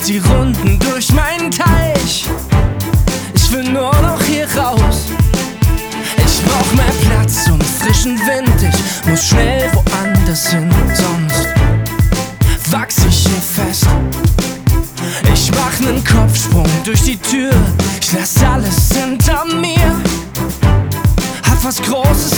die Runden durch meinen Teich. Ich will nur noch hier raus. Ich brauch mehr Platz und frischen Wind. Ich muss schnell woanders hin, sonst wachs ich hier fest. Ich mach nen Kopfsprung durch die Tür. Ich lass alles hinter mir. Hab was Großes